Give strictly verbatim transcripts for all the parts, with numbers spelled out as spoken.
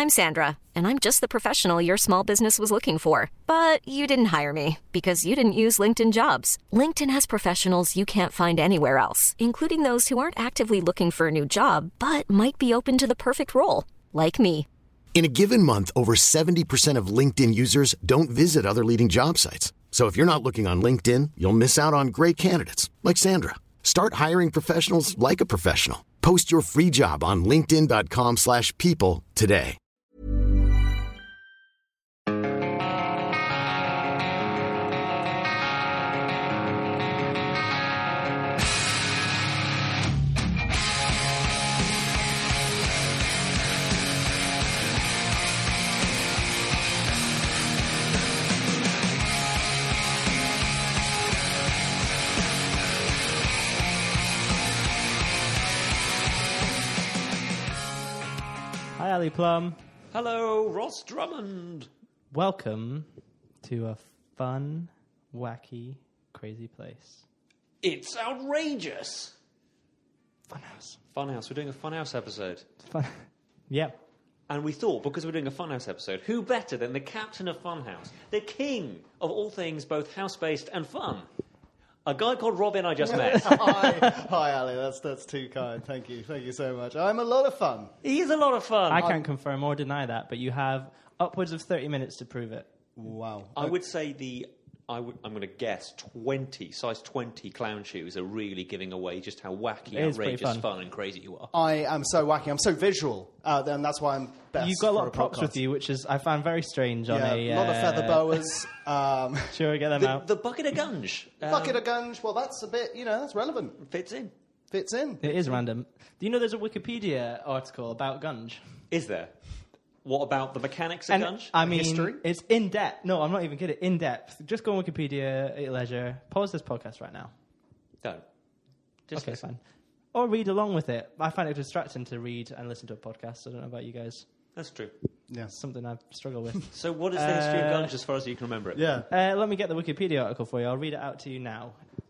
I'm Sandra, and I'm just the professional your small business was looking for. But you didn't hire me because you didn't use LinkedIn Jobs. LinkedIn has professionals you can't find anywhere else, including those who aren't actively looking for a new job, but might be open to the perfect role, like me. In a given month, over seventy percent of LinkedIn users don't visit other leading job sites. So if you're not looking on LinkedIn, you'll miss out on great candidates like Sandra. Start hiring professionals like a professional. Post your free job on linkedin.com slash people today. Hi, Ali Plum. Hello, Ross Drummond. Welcome to a fun, wacky, crazy place. It's outrageous. Funhouse. Funhouse. We're doing a Funhouse episode. Fun. Yep. And we thought, because we're doing a Funhouse episode, who better than the captain of Funhouse, the king of all things both house-based and fun, a guy called Robin I just met. Hi, hi, Ali. That's that's too kind. Thank you, thank you so much. I'm a lot of fun. He is a lot of fun. I can't confirm or deny that, but you have upwards of thirty minutes to prove it. Wow. I would say the, I would, I'm going to guess, twenty, size twenty clown shoes are really giving away just how wacky, It is pretty outrageous, fun. fun and crazy you are. I am so wacky. I'm so visual, uh, and that's why I'm best. You've got a lot for of props podcast. with you, which is I found very strange on Yeah, a... a lot of uh, feather boas. Um, Sure, get them The, out. the bucket of gunge um, bucket of gunge. Well, that's a bit, you know, that's relevant. fits in. Fits in. It is random. Do you know there's a Wikipedia article about gunge? Is there? What about the mechanics of And gunge? I mean, History? it's in depth. No, I'm not even kidding. In depth. Just go on Wikipedia at your leisure. Pause this podcast right now. No. Just Okay, listen. fine. Or read along with it. I find it distracting to read and listen to a podcast. I don't know about you guys. That's true. Yeah. It's something I struggle with. So what is the history of Uh, gunge as far as you can remember it? Yeah. uh, let me get the Wikipedia article for you. I'll read it out to you now.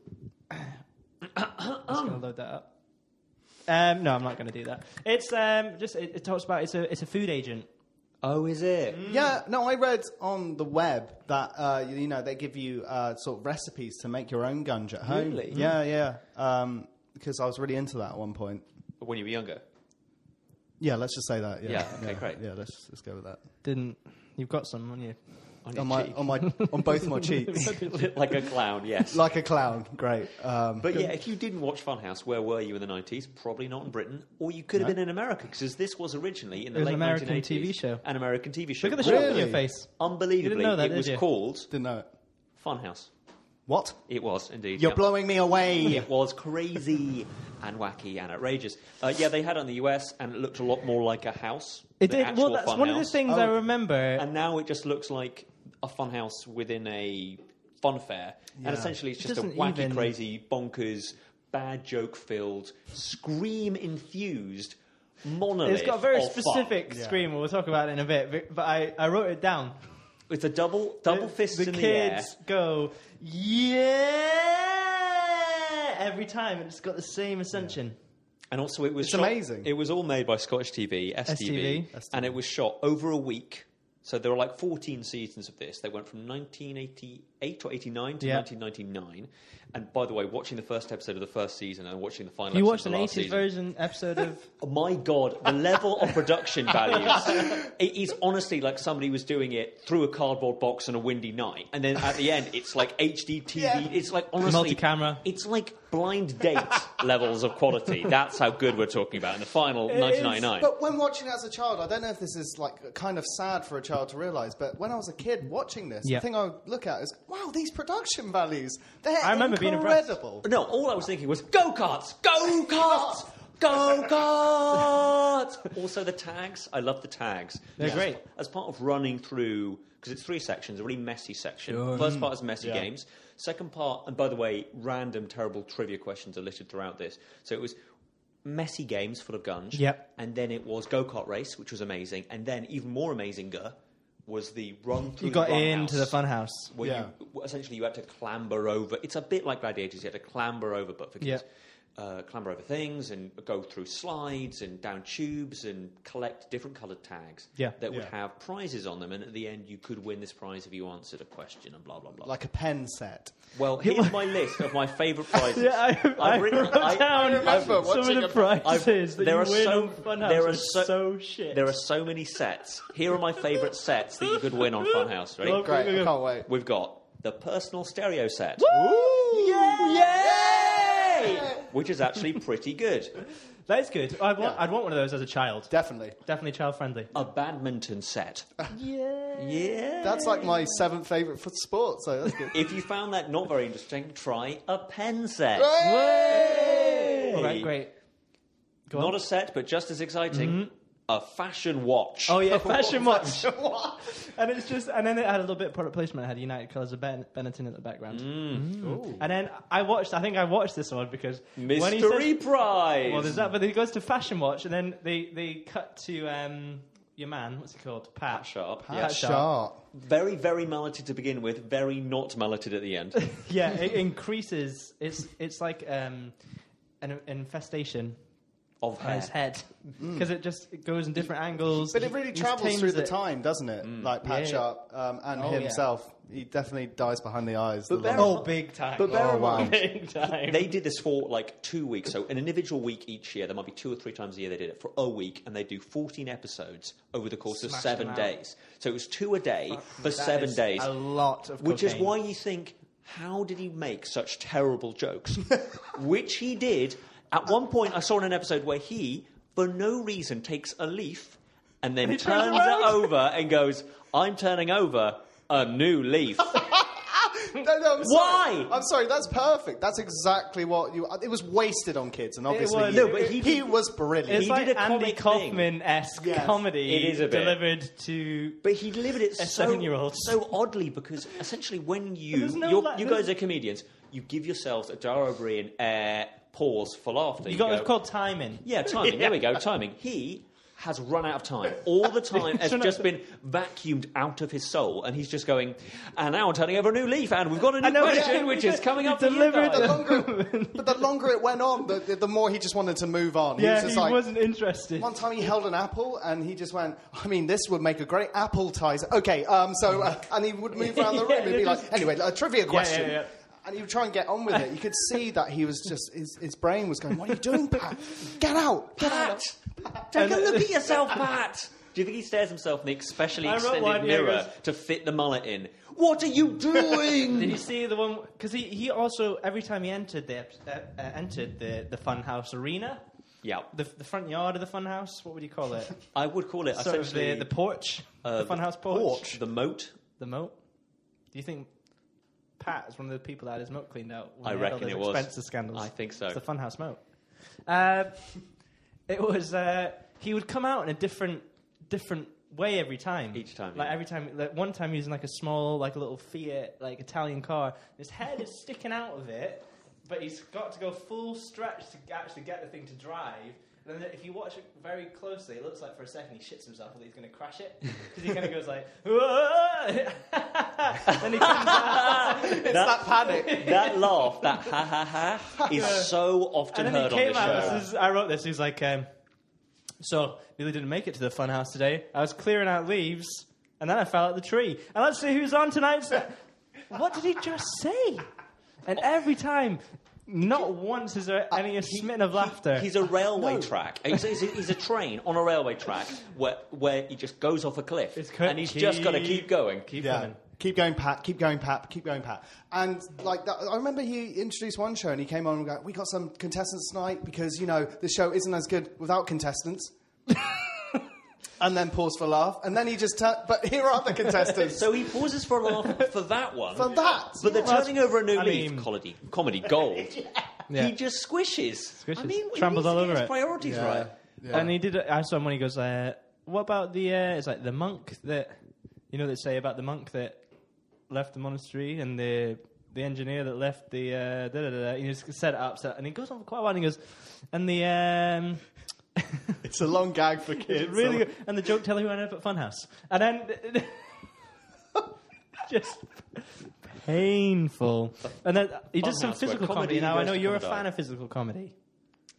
I'm just going to load that up. Um, no, I'm not going to do that. It's um, just it, it talks about it's a it's a food agent. Oh, is it? Yeah, no, I read on the web that, uh, you know, they give you uh, sort of recipes to make your own gunge at home. Really? Yeah, yeah. Um, because I was really into that at one point. When you were younger? Yeah, let's just say that. Yeah, Yeah, okay, great. Yeah, let's let's go with that. Didn't you've got some on you? On, your On my cheek. on my on both my cheeks, Like a clown, yes. like a clown. Great. Um, But yeah, if you didn't watch Funhouse, where were you in the nineties? Probably not in Britain. Or you could have No. been in America, because this was originally in the It was late an American nineteen eighties. T V show. An American T V show. Look at the shock on Really? your face. Unbelievably, You didn't know that, it did was you? called didn't know it. Funhouse. What? It was, indeed. You're yeah. blowing me away. It was crazy and wacky and outrageous. Uh, yeah, they had it in the U S, and it looked a lot more like a house. It the did. actual Well, that's one of the Funhouse. things Oh. I remember. And now it just looks like a funhouse within a fun fair. And Yeah. essentially it's It just a doesn't wacky, even- crazy, bonkers, bad joke-filled, scream-infused monolith It's got a very of fun. specific Yeah. scream. We'll talk about it in a bit. But- But I, I wrote it down. It's a double double The- fist the in the air. kids go, yeah! Every time. It's got the same ascension. And also it was It's shot- amazing. It was all made by Scottish T V, S T V, S T V. and it was shot over a week. So there were like fourteen seasons of this. They went from nineteen eighty-eight or eighty-nine to Yeah. nineteen ninety-nine. And by the way, watching the first episode of the first season and watching the final You episode watched of an the last eighties season, version episode of... oh my God, the level of production values. It is honestly like somebody was doing it through a cardboard box on a windy night. And then at the end, it's like H D T V. Yeah. It's like, honestly... Multi-camera. It's like blind date levels of quality. That's how good we're talking about in the final nineteen ninety-nine. But when watching it as a child, I don't know if this is like kind of sad for a child to realise, but when I was a kid watching this, Yeah. the thing I would look at is, wow, these production values, they're I remember being impressed. incredible. No, all I was thinking was go-karts! Go-karts! Go-karts! Also the tags. I love the tags. They're As- great. As part of running through, because it's three sections, a really messy section. Sure. First part is messy Yeah. games. Second part, and by the way, random, terrible trivia questions are littered throughout this. So it was messy games full of guns. Yep. And then it was go-kart race, which was amazing. And then even more amazinger was the run through You got the run into the house. fun house. Where Yeah. you essentially you had to clamber over. It's a bit like Gladiators. You had to clamber over, but for kids. Yeah. uh, clamber over things and go through slides and down tubes and collect different coloured tags Yeah. that would Yeah. have prizes on them, and at the end you could win this prize if you answered a question and blah blah blah. Like a pen set. Well, here's my list of my favourite prizes. Yeah, I, I I've written- wrote I- down I remember some watching of the a- prizes that there you are win so on Funhouse. there are are so, so shit. There are so many sets. Here are my favourite sets that you could win on Funhouse. Ready? Well, Great, I can't wait. We've got the personal stereo set, Ooh! Yay! which is actually pretty good. That is good. I'd want, Yeah. I'd want one of those as a child. Definitely. Definitely child friendly. A badminton set. Yeah. Yeah. That's like my seventh favourite for sport, so that's good. If you found that not very interesting, try a pen set. Hey! All right, great. Go Not on. a set, but just as exciting. A fashion watch. Oh yeah, fashion watch. And it's just, and then it had a little bit of product placement. It had United Colours of ben- Benetton in the background. Ooh. And then I watched. I think I watched this one because when he Mystery says, prize. well, there's that. But then he goes to fashion watch, and then they they cut to um, your man. What's he called? Pat. Pat Sharp. Pat Yeah, Sharp. sharp. Very, very melted to begin with. Very not melted at the end. Yeah, it increases. It's it's like um, an infestation Of on his hair. head because it just it goes in different angles. But it He- really he travels tames through the it. time, doesn't it? Like Pat Yeah. Sharp um, and Oh, yeah. himself. He definitely dies behind the eyes. the bear long- Oh, big time! But bear Oh, in wow. mind, big time. they did this for like two weeks. So an individual week each year. There might be two or three times a year they did it for a week, and they do fourteen episodes over the course Smash of seven them out. days. So it was two a day for That seven is days, A lot of which is cocaine. why you think, how did he make such terrible jokes? Which he did. At one point, I saw in an episode where he, for no reason, takes a leaf and then he turns turns it around. over and goes, "I'm turning over a new leaf." No, no, I'm Why? Sorry. I'm sorry. That's perfect. That's exactly what you. It was wasted on kids, and obviously, was. he, No, but he he did- was brilliant. It's He like did a Andy comic thing. Kaufman-esque Yes. comedy It is a bit. delivered to. But he delivered it A so, seven-year-old. so oddly because essentially when you, There's no you're, la- you there's- guys are comedians, you give yourselves a Dara O'Brien uh, pause for laughter. You got go, it's called timing. Yeah, timing. There we go, timing. He has run out of time. All the time has just been vacuumed out of his soul, and he's just going, and now I'm turning over a new leaf, and we've got a new know, question, yeah. which is coming up He for you delivered guys. the longer, but the longer it went on, the, the, the more he just wanted to move on. He Yeah, was he just like, wasn't interested. one time he held an apple and he just went, I mean, this would make a great appetizer. Okay, um, so, uh, and he would move around the room Yeah, and be just- like, anyway, a trivia question. yeah, yeah. And he would try and get on with it. You could see that he was just, his, his brain was going, what are you doing, Pat? Get out! Get out! Pat, take a And- look at yourself, Pat. Do you think he stares himself in the especially I wrote extended one, yeah, he mirror goes- to fit the mullet in? What are you doing? Did you see the one? Because he, he also every time he entered the uh, uh, entered the the Funhouse arena, Yeah, the the front yard of the Funhouse. What would you call it? I would call it Sort of essentially the the porch, uh, the Funhouse porch, the moat. the moat. Do you think Pat is one of the people that had his moat cleaned out? When I he had all reckon those it was. expensive scandals. I think so. It's the Funhouse moat. Uh, it was. Uh, he would come out in a different different way every time. Each time, like yeah. every time. Like one time, using like a small, like a little Fiat, like Italian car. His head is sticking out of it, but he's got to go full stretch to actually get the thing to drive. And then if you watch it very closely, it looks like for a second he shits himself and he's going to crash it because he kind of goes like, then he comes out. It's that panic. That laugh, that ha ha ha, is so often And then heard he on came the out. show. This is, I wrote this. He was like, um, "So Billy didn't make it to the Funhouse today. I was clearing out leaves, and then I fell out the tree. And let's see who's on tonight's." What did he just say? And every time, not once is there any smitten of laughter. He's a railway track. He's, he's, a, he's a train on a railway track where where he just goes off a cliff, It's co- and he's just got to keep going. Keep Yeah. coming. Keep going, Pat. Keep going, Pat. Keep going, Pat. And like that, I remember he introduced one show and he came on and go, "We got some contestants tonight because you know the show isn't as good without contestants." And then pause for laugh, and then he just turned. But here are the contestants. So he pauses for a laugh for that one. For that, But the yeah. turning over a new I leaf, mean- comedy, comedy gold. Yeah. He just squishes. Squishes. I mean, he Tramples needs all to over get his it. priorities Yeah. right. Yeah. And he did. I saw him when he goes, uh, "What about the? Uh, it's like the monk that you know they say about the monk that left the monastery and the the engineer that left the uh, da da da." da. He just set it up, set, and he goes on for quite a while. And he goes, and the um, It's a long gag for kids. it's really good, and the joke teller who ended up at Funhouse, and then just painful. And then he does some Funhouse, where physical comedy comedy. Now I goes know to you're a comedy. fan of physical comedy.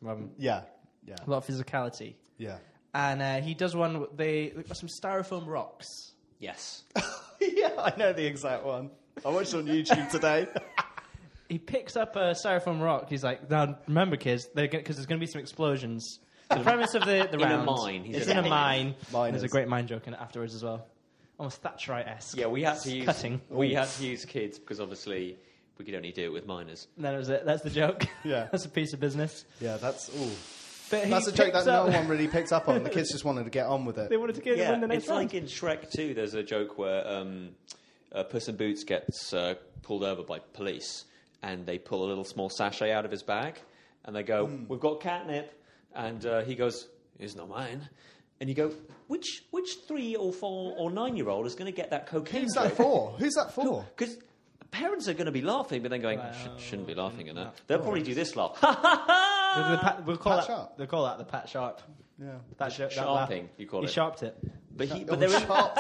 Um, Yeah, yeah, a lot of physicality. yeah. And uh, he does one. with- They they've got some styrofoam rocks. Yes. Yeah, I know the exact one. I watched it on YouTube today. He picks up a styrofoam rock. He's like, "Now remember, kids, because there's going to be some explosions." The premise of the the In a round mine. He's It's in in a a mine. Miners. There's a great mine joke in it afterwards as well. Almost Thatcherite-esque. Yeah, we had to use Cutting. we had to use kids because obviously we could only do it with minors. That was it. That's the joke. Yeah. That's a piece of business. Yeah, that's ooh. But he That's a joke that picks no up- one really picked up on. The kids just wanted to get on with it. They wanted to get Yeah, win the next it's round. like in Shrek two. There's a joke where um, uh, Puss in Boots gets uh, pulled over by police, and they pull a little small sachet out of his bag, and they go, "We've got catnip," and uh, he goes, "It's not mine." And you go, "Which which three or four or nine year old is going to get that cocaine?" Who's that for? Who's that for? Because parents are going to be laughing, but then going, Well, Sh- "Shouldn't be laughing at no. that." They'll probably do this laugh. The- the pat- we'll call Pat that, Sharp. They'll call that the Pat Sharp. Yeah. That jo- that Sharping, laugh. you call he it. sharped it. But he, Oh, but there is, sharp.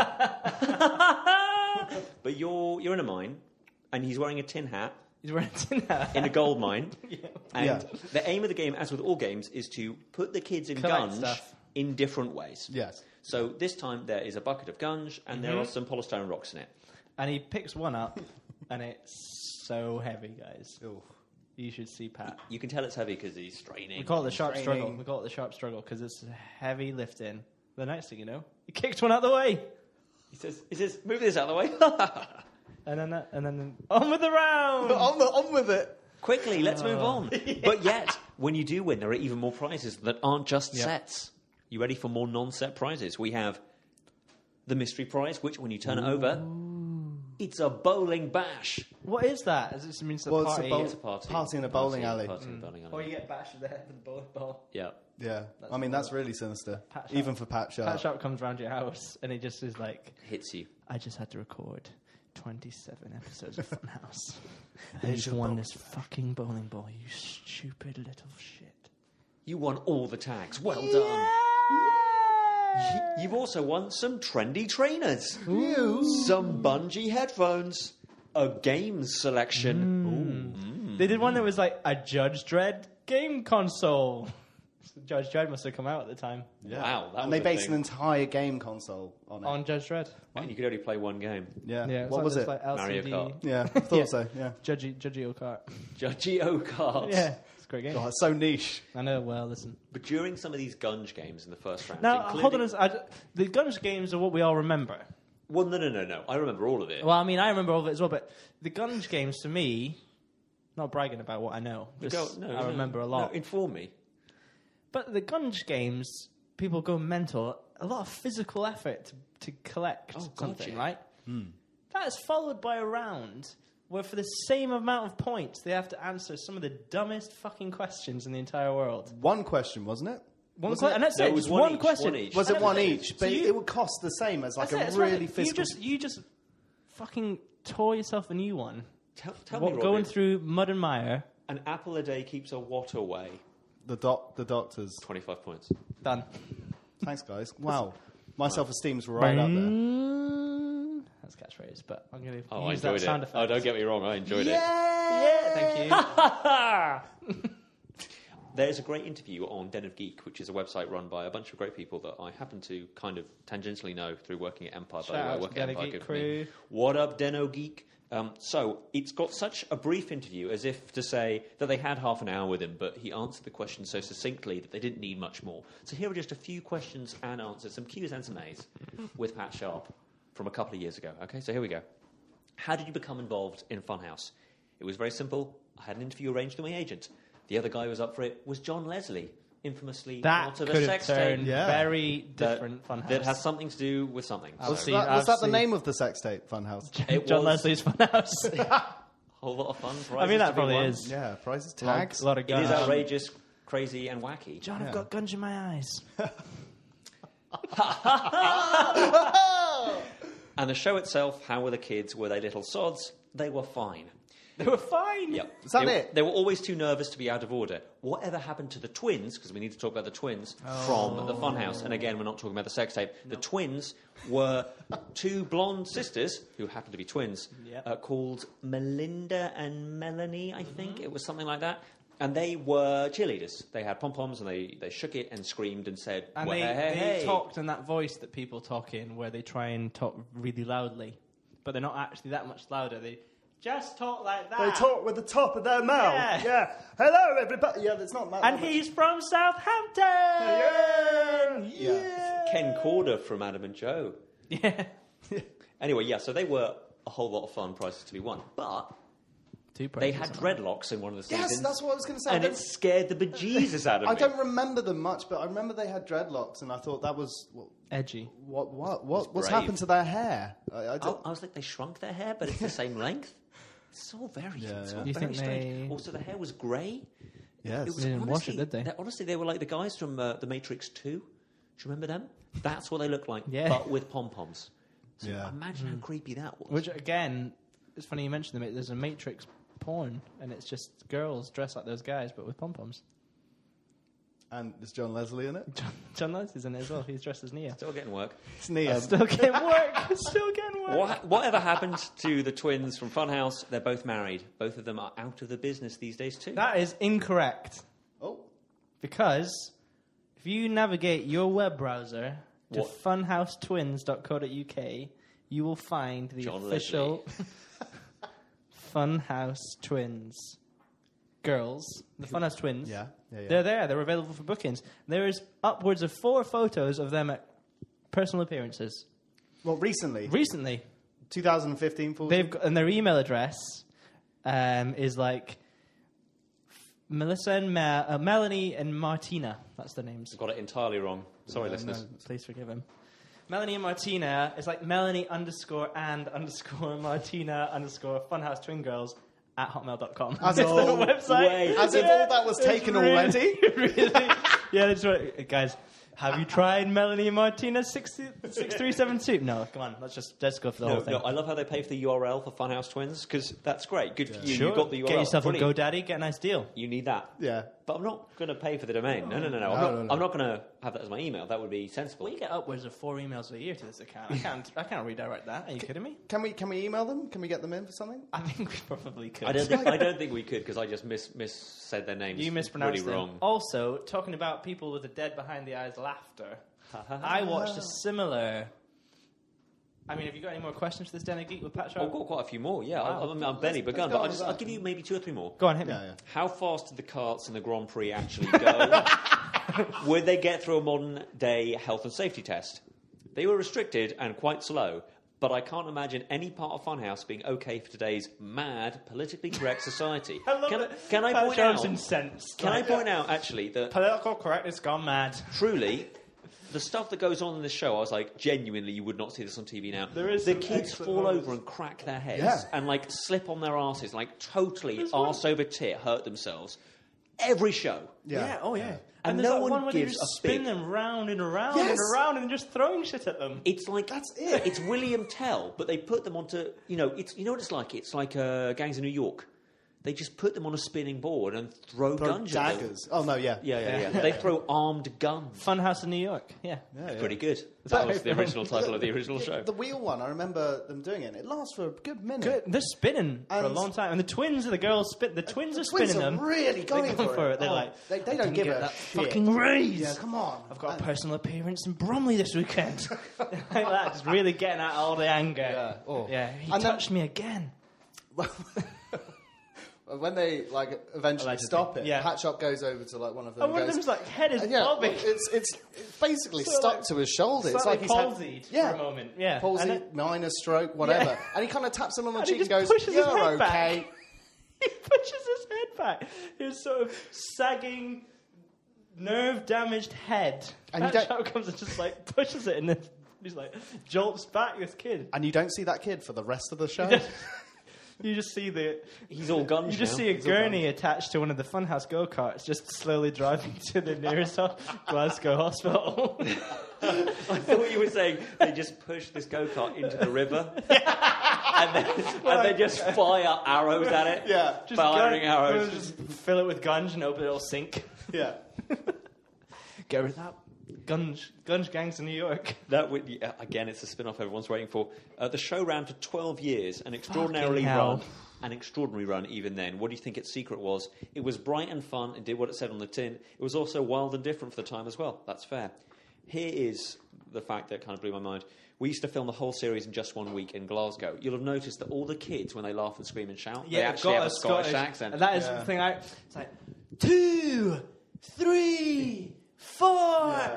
but you're you're in a mine, and he's wearing a tin hat He's wearing a tin hat. in a gold mine. And Yeah. the aim of the game, as with all games, is to put the kids in Collect gunge stuff. in different ways. Yes. So this time there is a bucket of gunge, and there are some polystyrene rocks in it. And he picks one up, and it's so heavy, guys. Ooh. You should see Pat. You can tell it's heavy because he's straining. We call it the sharp Training. struggle. We call it the sharp struggle because it's heavy lifting. The next thing you know, he kicked one out the way, He says, "He says, move this out of the way." and then uh, and then on with the round. on, the, on with it. Quickly, let's move on. But yet, when you do win, there are even more prizes that aren't just Yep. sets. You ready for more non-set prizes? We have the mystery prize, which when you turn it over, it's a bowling bash. What is that? Does it mean it's a Well, it's a party? bowl- It's a party. Party in a bowling Party- alley. Party in a bowling alley. Or you get bashed in the head with a bowling ball. Yeah. Yeah. That's I mean, what that's really sinister. Pat Sharp. Even for Pat Sharp. Pat Sharp comes round your house and he just is like, Hits you. I just had to record twenty-seven episodes of Funhouse. I just won this fucking bowling ball, you stupid little shit. You won all the tags. Well done. Y- You've also won some trendy trainers. Some bungee headphones. A games selection. They did one that was like a Judge Dredd game console. Judge Dredd must have come out at the time. Yeah. Wow, that and was they a based thing. an entire game console on it. On Judge Dredd. And you could only play one game. yeah. Yeah, it's What like- was it's it? Like L C D. Mario Kart. Yeah, I thought Yeah. so. Yeah. Judgy, Judgy O'Kart. Judgy Cards. Yeah, it's a great game. God, it's so niche. I know, well, listen. But during some of these gunge games in the first round, Now, including- hold on a s- I d- the Gunge games are what we all remember. Well, no, no, no, no. I remember all of it. Well, I mean, I remember all of it as well, but the Gunge games, to me, not bragging about what I know, Go- just no, I no, remember a lot. No, inform me. But the Gunge games, people go mental. A lot of physical effort to, to collect Oh, God, something, yeah. right? That is followed by a round where, for the same amount of points, they have to answer some of the dumbest fucking questions in the entire world. One question, wasn't it? One Was que- it? and that's No, it. it was Just one one each, question. one each. Was And it one that's each? So But you- it would cost the same as like that's it, a it's really like, physical. You just, you just fucking tore yourself a new one. Tell, tell What, me, going Robin, through mud and mire. an apple a day keeps a what away? The doc, the doctors. twenty-five points. Done. Thanks, guys. Wow, my self-esteem's right up there. That's catchphrase, but I'm going to Oh, I use that enjoyed sound it. effect. Oh, don't get me wrong, I enjoyed it. Yeah, thank you. There's a great interview on Den of Geek, which is a website run by a bunch of great people that I happen to kind of tangentially know through working at Empire. Shout by the way, out to work at Den of Empire, Geek good for me. crew. What up, Den of Geek? Um, so it's got such a brief interview, as if to say that they had half an hour with him, but he answered the question so succinctly that they didn't need much more. So here are just a few questions and answers, some Q's and some A's, with Pat Sharp from a couple of years ago. Okay, so here we go. How did you become involved in Funhouse? It was very simple. I had an interview arranged with my agent. The other guy who was up for it was John Leslie, infamously That part of could a have sex turned tape Yeah. very that, different Funhouse. that has something to do with something. Was, seen- that, I've was that the seen- name of the sex tape, Funhouse? It John was Leslie's Funhouse. a whole lot of fun. I mean, prizes that to be probably won. is. Yeah, prizes, A lot- tags. A lot of It guns. is outrageous, crazy, and wacky. John, Yeah. I've got guns in my eyes. And the show itself, how were the kids? Were they little sods? They were fine. They were fine. Yep. Is that they, it? They were always too nervous to be out of order. Whatever happened to the twins, because we need to talk about the twins from the Funhouse, and again, we're not talking about the sex tape. The twins were two blonde sisters, who happened to be twins, Yep. uh, called Melinda and Melanie, I think. It was something like that. And they were cheerleaders. They had pom-poms and they, they shook it and screamed and said, And well, they, hey, hey, they hey. talked in that voice that people talk in, where they try and talk really loudly, but they're not actually that much louder. They just talk like that. They talk with the top of their mouth. Yeah. Yeah. Hello, everybody. Yeah, that's not that. And that he's from Southampton. Yeah. Yeah. Ken Corder from Adam and Joe. Yeah. Anyway, yeah, so they were a whole lot of fun prizes to be won. But Two they prizes, had aren't dreadlocks in one of the Yes, seasons. that's what I was going to say. I And don't- it scared the bejesus out of I me. don't remember them much, but I remember they had dreadlocks, and I thought that was what they? Edgy. what what, what what's brave. happened to their hair? I, I I, don't- I was like, they shrunk their hair, but it's the same length. It's all very, Yeah, it's yeah. all You very think strange. they- Also, the hair was grey. yes. It was They didn't wash it, honestly- did they? they- Honestly, they were like the guys from uh, The Matrix two. Do you remember them? That's what they looked like, Yeah. but with pom-poms. So Yeah. imagine how creepy that was. Which, again, it's funny you mentioned them. There's a Matrix porn, and it's just girls dressed like those guys, but with pom-poms. And is John Leslie in it? John, John Leslie's in it as well. He's dressed as Neo. Still getting work. It's Neo. Still getting work. Still getting work. What, whatever happened to the twins from Funhouse? They're both married. Both of them are out of the business these days too. That is incorrect. Oh, Because if you navigate your web browser to What? funhouse twins dot co dot U K, you will find the John official Funhouse Twins girls. The Funhouse Twins. yeah, yeah, yeah. They're there. They're available for bookings. There is upwards of four photos of them at personal appearances. Well, recently, Recently, twenty fifteen. fourteen they've got, and their email address um, is like Melissa and Ma- uh, Melanie and Martina. That's their names. Got it entirely wrong. Sorry, No, listeners. no, please forgive him. Melanie and Martina is like Melanie underscore and underscore Martina underscore Funhouse Twin Girls at hotmail dot com. As It's if- their website. Wait. As if all that was it's taken really, already. Really, yeah, that's right. Guys, have you tried Melanie and Martina six three seven two? No, come on, let's just let's go for the No, whole thing. no, I love how they pay for the U R L for Funhouse Twins because that's great. Good for you. Sure. You've got the U R L. Get yourself Brilliant. a GoDaddy, get a nice deal. You need that. Yeah. But I'm not going to pay for the domain. No, no, no, no. I'm No, not, no, no. I'm not going to have that as my email. That would be sensible. We get upwards of four emails a year to this account. I can't, I can't redirect that. Are you kidding me? Can we can we email them? Can we get them in for something? I think we probably could. I don't think I don't think we could because I just mis mis said their names. You mispronounced really them. wrong. Also, talking about people with the dead behind the eyes laughter, I watched a similar. I mean, have you got any more questions for this Den of Geek with Patrick? I've got quite a few more. Yeah, Wow. I, I mean, I've barely Let's- begun, let's go but I'll, on just, with I'll that. give you maybe two or three more. Go on, hit me. Yeah, yeah. How fast did the carts in the Grand Prix actually go? Would they get through a modern day health and safety test? They were restricted and quite slow, but I can't imagine any part of Funhouse being okay for today's mad, politically correct society. I love can, it. can I Pat point Jones out? incensed. Can I Like, point out actually that Political correctness gone mad. truly, the stuff that goes on in this show, I was like, genuinely, you would not see this on T V now. There is the some kids excellent fall moments. over and crack their heads Yeah. and like slip on their asses, like totally There's one- arse over tit, hurt themselves. Every show. Yeah. oh yeah. Yeah. And, And there's no that one one where they gives just a spin fig. them round and around Yes. and around and just throwing shit at them. It's like That's it. It's William Tell, but they put them onto you know. It's you know what it's like. It's like uh, Gangs of New York. They just put them on a spinning board and throw, Throw guns at them. daggers. Oh no, yeah. Yeah, yeah, yeah. They throw armed guns. Funhouse in New York. Yeah. Yeah, yeah. Pretty good. that That was right? the original title of the original show. The wheel one, I remember them doing it. It lasts for a good minute. Good. They're spinning for a And- long time, and the twins are the girls. Spin. The twins the are twins spinning are them. really going They're going for for it. it. They're Oh, like, they- they I don't didn't give get a that shit. fucking raise. Yeah, come on. I've got And- a personal appearance in Bromley this weekend. like that, just really getting out all the anger. Yeah. Oh. Yeah, he And then- touched me again. When they like eventually Allegedly. stop it, Yeah. Pat Shop goes over to like one of them. And one and of goes, them's like head is and yeah, bobbing. well, it's it's it's basically Sort of stuck like to his shoulder. It's slightly like he's had- palsied yeah, for a moment. Yeah, palsy, And then- minor stroke, whatever. Yeah. And he kind of taps him on the And he cheek and just goes, pushes his "You're head okay." back. He pushes his head back. His sort of sagging, nerve-damaged head. And And you that don't- chap comes and just like pushes it, and then he's like jolts back. This kid. And you don't see that kid for the rest of the show. You just see the. He's all guns You just now. see a He's all gurney attached to one of the Funhouse go-karts, just slowly driving to the nearest ho- Glasgow hospital. I thought you were saying they just push this go-kart into the river and, then, and they just fire arrows at it. Yeah. Just firing gun- arrows. Just fill it with gunge and hope it'll sink. yeah. Get rid of that. Gunge, Gunge Gangs in New York. That would, yeah, again, it's a spin-off everyone's waiting for. Uh, the show ran for twelve years, an extraordinarily Fucking hell. run, an extraordinary run even then. What do you think its secret was? It was bright and fun and did what it said on the tin. It was also wild and different for the time as well. That's fair. Here is the fact that kind of blew my mind. We used to film the whole series in just one week in Glasgow. You'll have noticed that all the kids, when they laugh and scream and shout, they actually have a Scottish, Scottish accent. And that is Yeah. the thing. I, it's like two, three, four, yeah.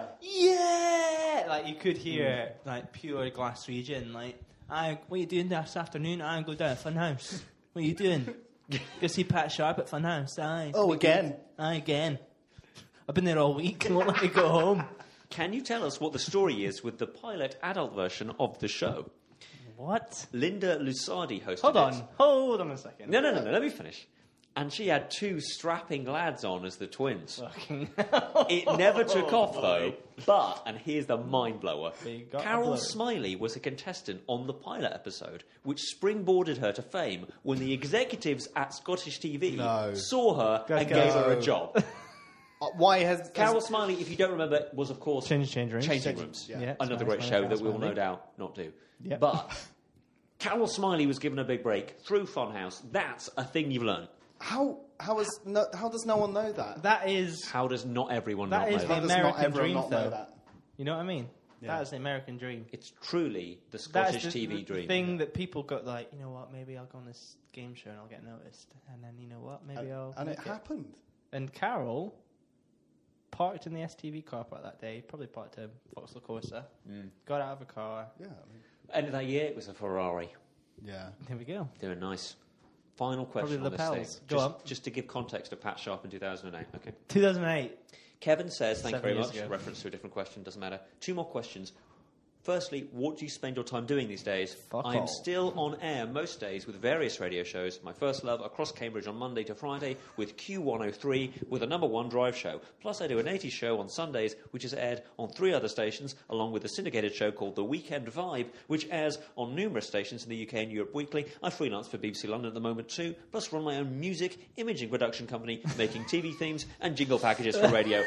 yeah. Like you could hear like pure Glaswegian. Like, I, what are you doing this afternoon? I go down to Funhouse. What are you doing? Go see Pat Sharp at Funhouse. Aye. Oh, again. Aye, again. I've been there all week. Won't let me go home. Can you tell us what the story is with the pilot adult version of the show? What? Linda Lusardi hosted Hold on. it. Hold on a second. No, no, no, no, let me finish. And she had two strapping lads on as the twins. Fucking It never took off, though. But, and here's the mind blower, You got a Carol blower. Smiley was a contestant on the pilot episode, which springboarded her to fame when the executives at Scottish T V No. saw her Go, and go. gave her a job. Uh, why has... Carol has Smiley, if you don't remember, was, of course, Change, change rooms. Changing Change- Rooms. yeah. Yeah, Another Smiley, great Smiley, show Carol that we will Smiley. no doubt not do. Yep. But Carol Smiley was given a big break through Funhouse. That's a thing you've learned. how, how, is no, how does no one know that? That is, How does not everyone That not is know the How that? does not American everyone dream, not know though. that? you know what I mean? Yeah. That is the American dream. It's truly the That Scottish is the, T V the dream. thing that people got like, you know what, maybe I'll go on this game show and I'll get noticed. And then, you know what, maybe And, I'll and it make happened. And Carol parked in the S T V car park that day, probably parked a Vauxhall Corsa, Mm. got out of a car. Yeah. I mean, End of that year, it was a Ferrari. yeah. Here we go. They were nice. Final question Probably on lapels. this thing. Go just, on. just to give context to Pat Sharp in two thousand eight. Okay. two thousand eight. Kevin says, thank you Seven very years much. ago. Reference to a different question, doesn't matter. Two more questions. Firstly, what do you spend your time doing these days? Fuck I am all. still on air most days with various radio shows. My First Love across Cambridge on Monday to Friday with Q one oh three with a number one drive show. Plus I do an eighties show on Sundays which is aired on three other stations along with a syndicated show called The Weekend Vibe which airs on numerous stations in the U K and Europe weekly. I freelance for B B C London at the moment too, plus run my own music imaging production company making T V themes and jingle packages for radio.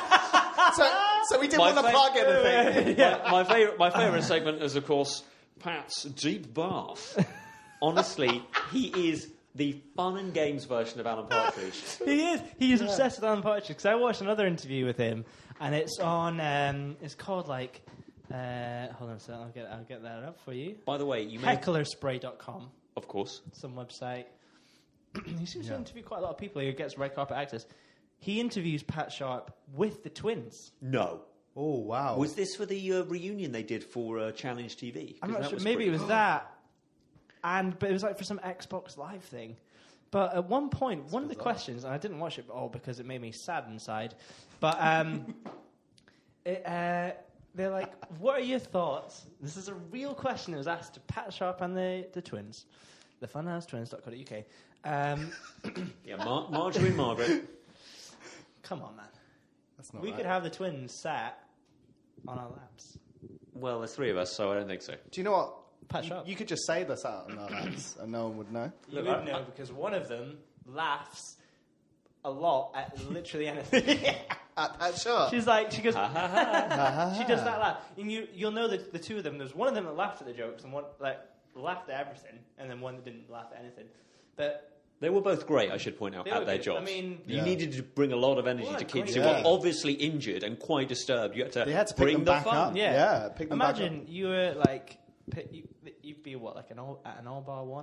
So, so we didn't My want to fa- plug anything. My, my favourite, my favourite segment is, of course, Pat's Deep Bath. Honestly, he is the fun and games version of Alan Partridge. He is. He is obsessed with Alan Partridge because I watched another interview with him, and it's on. Um, it's called like. Uh, hold on a second. I'll get. I'll get that up for you. By the way, you may, heckler spray dot com, of course, some website. He seems to interview quite a lot of people. He gets red carpet access. He interviews Pat Sharp with the twins. no. Oh, wow. Was this for the uh, reunion they did for uh, Challenge T V? 'Cause I'm not that sure. was Maybe pretty- it was that, and but it was like for some Xbox Live thing. But at one point, one of the questions, and I didn't watch it all because it made me sad inside. But um, it, uh, they're like, "What are your thoughts?" This is a real question that was asked to Pat Sharp and the the twins, the funhouse twins dot co dot U K. Um, Yeah, Mar- Marjorie and Margaret. come on, man. That's not We right. could have the twins sat on our laps. Well, there's three of us, so I don't think so. Do you know what? Pat You, Sharp. you could just say this out on our laps and no one would know. You Look, would I- know because one of them laughs a lot at literally anything. At, at sure. She's like, she goes, Ha ha ha. she does that laugh, and you you'll know that the two of them. There's one of them that laughed at the jokes and one like laughed at everything, and then one that didn't laugh at anything. But They were both great, I should point out, They at were their good. jobs. I mean- you Yeah. needed to bring a lot of energy What to a kids great who game. were obviously injured and quite disturbed. You had to, They had to pick bring them the back fun. up. yeah, Yeah, pick them back imagine up. you were like, pick, you, you'd be what like an all, at an all bar one,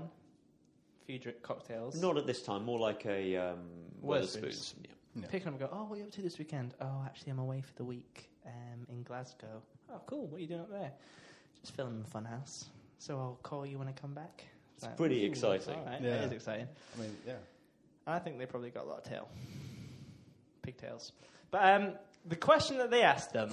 a few drink cocktails, Not at this time, more like a um, Wetherspoons. Wetherspoons. Yeah. picking up and go, oh, what are you up to this weekend? Oh, actually, I'm away for the week um, in Glasgow. Oh, cool. What are you doing up there? Just filming the Funhouse. So I'll call you when I come back. It's pretty ooh, exciting. All right. Yeah. It is exciting. I mean, yeah. I think they probably got a lot of tail. Pigtails. But um, the question that they asked them,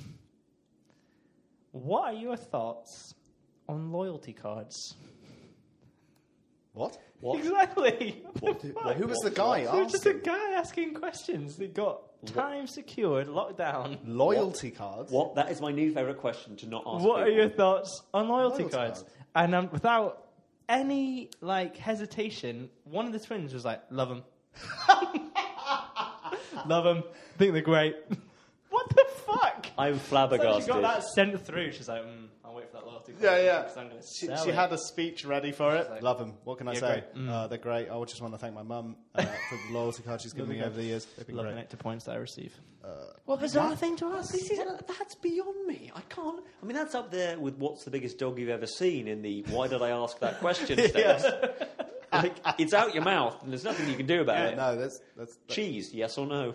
what are your thoughts on loyalty cards? What? What? Exactly. What? the Who fuck? was the guy There was just a asking? guy asking questions. They got time secured, locked down. Loyalty cards? What? That is my new favourite question to not ask. What are people. your thoughts on loyalty, Loyalty cards? cards. And um, without any like hesitation, one of the twins was like, "Love them, love them. Think they're great." What the fuck? I'm So she flabbergasted. got that sent through. She's like, mm, I'll wait for that loyalty card. Yeah, yeah. because I'm gonna She, sell she it. had a speech ready for it. like, Love them. What can I yeah, say? great. Mm. Uh, they're great. I just want to thank my mum uh, for the loyalty card she's given me over the years. They've been Love great. connector points that I receive. Uh, what bizarre thing to ask? This is, that's beyond me. I can't. I mean, that's up there with what's the biggest dog you've ever seen in the why did I ask that question steps. Like, it's out your mouth and there's nothing you can do about yeah, it. no, that's, that's, that's Cheese, yes or no?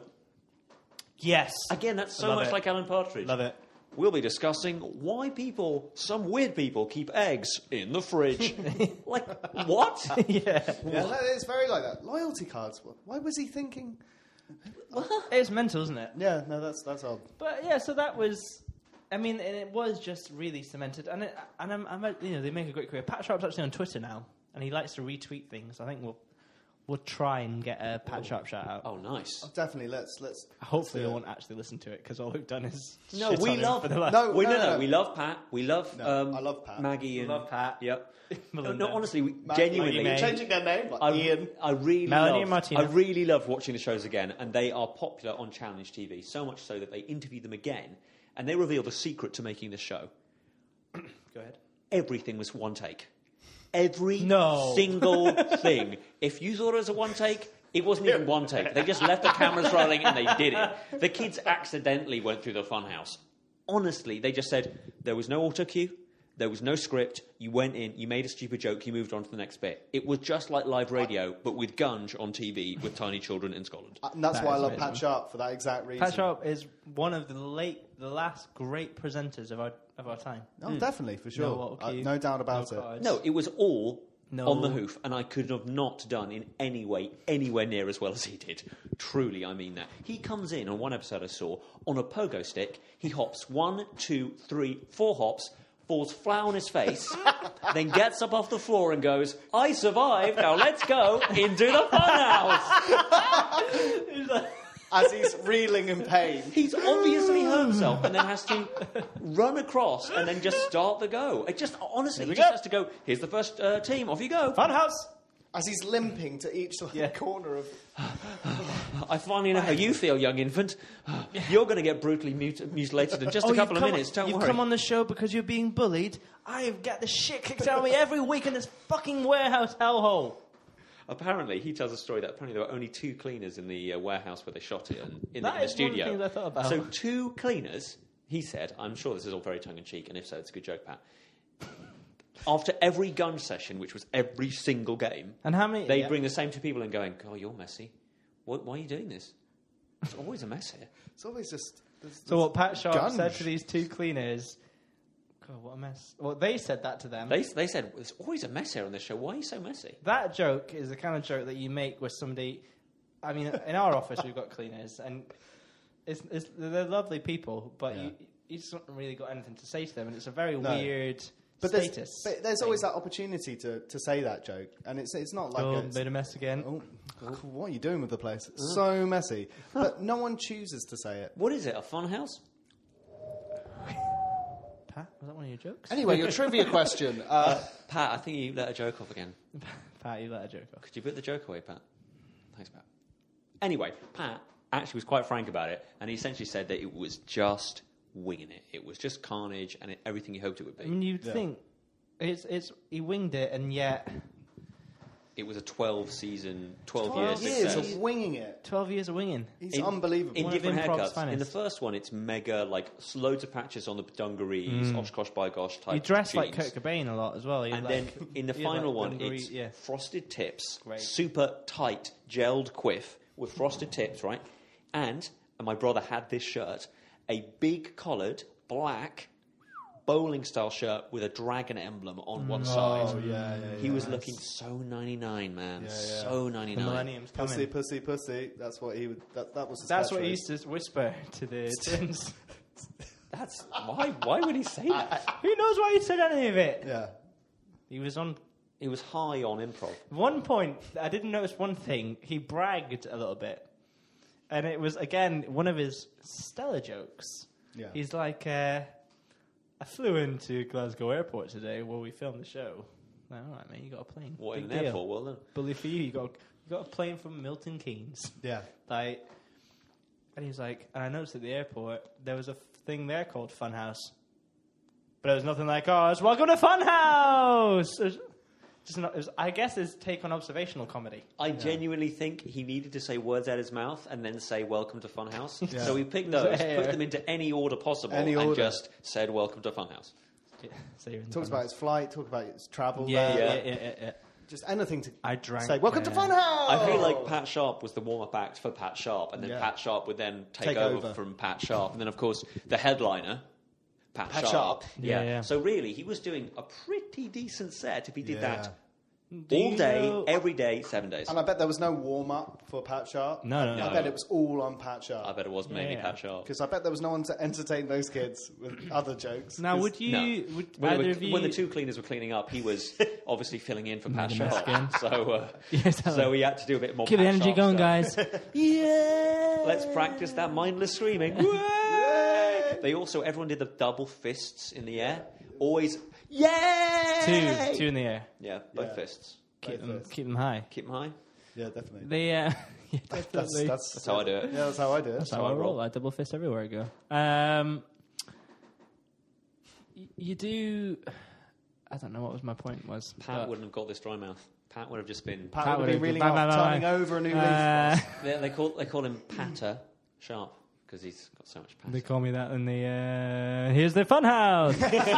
Yes. Again, that's so Love much it. like Alan Partridge. Love it. We'll be discussing why people, some weird people, keep eggs in the fridge. Like, what? yeah. yeah, that is very like that. Loyalty cards. Wh- Why was he thinking? It's mental, isn't it? Yeah, no, that's that's odd. But yeah, so that was. I mean, and it was just really cemented, and it, and I'm, I'm, you know, they make a great career. Pat Sharp's actually on Twitter now, and he likes to retweet things. I think we'll we'll try and get a Pat Sharp shout out. Oh, nice. Oh, definitely, let's let's. Hopefully, let's I do won't actually listen to it because all we've done is No, shit we on him love for the last. No, we, no, no, no, no, no. we love Pat. We love. No, um, I love Pat. Maggie and love Pat. Yep. no, Melinda. no, honestly, we, Maggie, genuinely, May. changing their name. Like I, Ian. I really Melanie love, and Martina. I really love watching the shows again, and they are popular on Challenge T V. So much so that they interview them again, and they reveal the secret to making the show. Go ahead. Everything was one take. Every No. single thing. If you thought it was a one take, it wasn't even one take. They just left the cameras rolling and they did it. The kids accidentally went through the funhouse. Honestly, they just said there was no auto cue, there was no script. You went in, you made a stupid joke, you moved on to the next bit. It was just like live radio, but with Gunge on T V with tiny children in Scotland. Uh, And that's That why I is love amazing. Pat Sharp for that exact reason. Pat Sharp is one of the late, the last great presenters of our of our time. Oh, definitely, for sure. No auto Uh, cue, no doubt about no it. cards. No, it was all No. on the hoof, and I could have not done in any way anywhere near as well as he did. Truly, I mean that. He comes in on one episode I saw on a pogo stick. He hops one, two, three, four hops, falls flat on his face, then gets up off the floor and goes, "I survived. Now let's go into the funhouse." As he's reeling in pain. He's obviously hurt himself and then has to run across and then just start the go. It just honestly, he we just go. has to go. Here's the first uh, team. Off you go. Funhouse. As he's limping to each like, Yeah. corner of. I finally know how you feel, young infant. You're going to get brutally mut- mutilated in just a couple of minutes. Don't Oh, you've worry. come on the show because you're being bullied. I get the shit kicked out of me every week in this fucking warehouse hellhole. Apparently, he tells a story that apparently there were only two cleaners in the uh, warehouse where they shot it and in, the, That in the is one of the studio. things I thought about. So two cleaners, he said. I'm sure this is all very tongue in cheek, and if so, it's a good joke, Pat. After every gun session, which was every single game, And how many? they yeah. bring the same two people and going, "God, you're messy. What, why are you doing this? It's always a mess here." It's always just. There's, So what Pat Sharp Gunge. said to these two cleaners? God, what a mess. Well, they said that to them. They they said, "There's always a mess here on this show. Why are you so messy?" That joke is the kind of joke that you make with somebody. I mean, in our office we've got cleaners, and it's, it's they're lovely people, but Yeah. you you just haven't really got anything to say to them, and it's a very No. weird But there's, status. but there's thing. always that opportunity to, to say that joke, and it's it's not like Oh, it's, made a mess again. oh, what are you doing with the place? It's so messy, but no one chooses to say it. What is it? A fun house? Pat, was that one of your jokes? Anyway, your trivia question. Uh, Pat, I think you let a joke off again. Pat, you let a joke off. Could you put the joke away, Pat? Thanks, Pat. Anyway, Pat actually was quite frank about it, and he essentially said that it was just winging it. It was just carnage and it, everything you hoped it would be. I mean, you'd Yeah. think it's it's he winged it, and yet It was a twelve-season, twelve-year twelve years success. of winging it. twelve years of winging. He's In- unbelievable. In One of different improv's haircuts. finest. In the first one, it's mega, like, loads of patches on the dungarees, Oshkosh by gosh type You dress like jeans. Kurt Cobain a lot as well. You're And like- then in the you're final like one, dungaree- it's yeah. frosted tips, Great. super tight, gelled quiff with frosted tips, right? And, and my brother had this shirt, a big collared, black, bowling style shirt with a dragon emblem on one side. Oh yeah, yeah, He yeah. was looking so ninety-nine, man. Yeah, yeah. So The ninety-nine. millennium's coming. Pussy, pussy, pussy. That's what he would. That, that was. His That's what he catchphrase. used to whisper to the twins. That's why. Why would he say that? Who knows why he said any of it? Yeah. He was on He was high on improv. one point. I didn't notice one thing. He bragged a little bit, and it was again one of his stellar jokes. Yeah. He's like, uh, "I flew into Glasgow Airport today where we filmed the show." Like, all right, man, you got a plane. What, Big in an deal. airport? Well, then. Bully for you. You got you got a plane from Milton Keynes. Yeah. Like, And he's like, and I noticed at the airport there was a thing there called Funhouse, but it was nothing like ours. Welcome to Funhouse. It was just not, it was, I guess his take on observational comedy. I yeah. genuinely think he needed to say words out of his mouth and then say "Welcome to Funhouse." Yeah. So he picked those, put them into any order possible, any and order. just said "Welcome to Funhouse." Yeah. So talks about his flight, talk about his travel. Yeah, there. yeah, yeah, yeah, yeah. Just anything to I drank, say, welcome uh, to Funhouse! I feel like Pat Sharp was the warm-up act for Pat Sharp, and then Yeah. Pat Sharp would then take, Take over, over. from Pat Sharp. And then, of course, the headliner, Pat, Pat Sharp. Sharp. Yeah, Yeah. yeah. So really, he was doing a pretty decent set if he did Yeah. that Do all you day, know- every day, seven days. And I bet there was no warm-up for Pat Sharp. No, no, I no. bet it was all on Pat Sharp. I bet it was mainly Yeah. Pat Sharp. Because I bet there was no one to entertain those kids with other jokes. Now, 'Cause- would you? No. Would When, they either were- of you? when the two cleaners were cleaning up, he was obviously filling in for Pat Made a mess Sharp. again. So, uh, Yes, tell so him. he had to do a bit more Keep the Pat energy Sharp going, stuff. guys. Yeah. Let's practice that mindless screaming. They also, everyone did the double fists in the air. Always, yay! Two, two in the air. Yeah, both Yeah. fists. Keep Both them, fists. keep them high. Keep them high. Yeah, definitely. They, uh, yeah, That's, definitely. that's, That's how I do it. Yeah, that's how I do it. That's how I roll. I double fist everywhere I go. Um, y- you do. I don't know what was my point was. Pat but- wouldn't have got this dry mouth. Pat would have just been... Pat, Pat would be would really bang, hot, bang, bang, turning bang. over a new Uh, leaf. They, they, call, they call him Patter Sharp because he's got so much They pat. call me that in the. Uh, here's the Funhouse.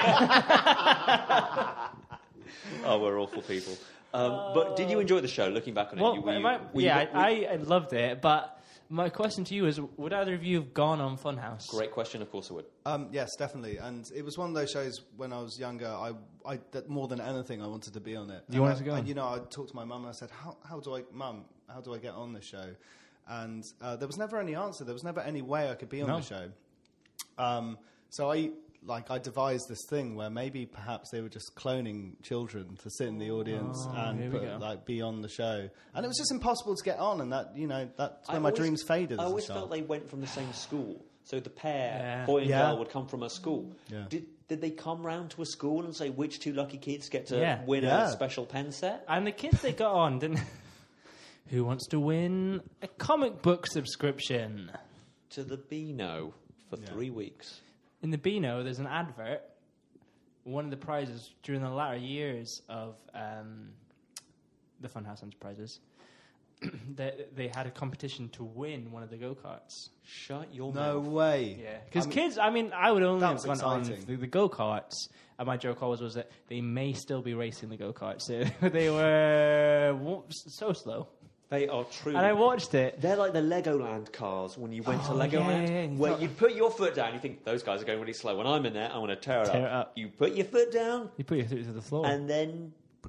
Oh, we're awful people. Um, but did you enjoy the show, looking back on it? well, You- were you- my- were you- yeah, were- I, I loved it, but my question to you is: would either of you have gone on Funhouse? Great question, of course I would. Um, yes, definitely. And it was one of those shows when I was younger. I, I that more than anything, I wanted to be on it. You And wanted I, to go on? And, you know, I talked to my mum and I said, "How, how do I, Mum? How do I get on this show?" And uh, there was never any answer. There was never any way I could be on No. the show. Um, so I, like, I devised this thing where maybe perhaps they were just cloning children to sit in the audience Oh, here and we put, go. like be on the show. And it was just impossible to get on. And that, you know, that's I when my always- dreams faded. I as a always child. felt they went from the same school. So the pair, Yeah. boy and Yeah. girl, would come from a school. Yeah. Did did they come round to a school and say which two lucky kids get to Yeah. win Yeah. a special pen set? And the kids they got on didn't. Who wants to win a comic book subscription? To the Beano for three weeks. In the Beano, there's an advert. One of the prizes during the latter years of um, the Funhouse Enterprises, they, they had a competition to win one of the go-karts. Shut your No mouth. way. Yeah, because I mean, kids, I mean, I would only that have was gone on exciting. the, the go-karts, and my joke always was that they may still be racing the go-karts. They were wo- so slow. They are true. And I watched it. They're like the Legoland cars when you went to Oh, Legoland, yeah, yeah, yeah. You where thought- you put your foot down. You think those guys are going really slow. When I'm in there, I want to tear it Tear up. it up. You put your foot down, You put your foot to the floor. and then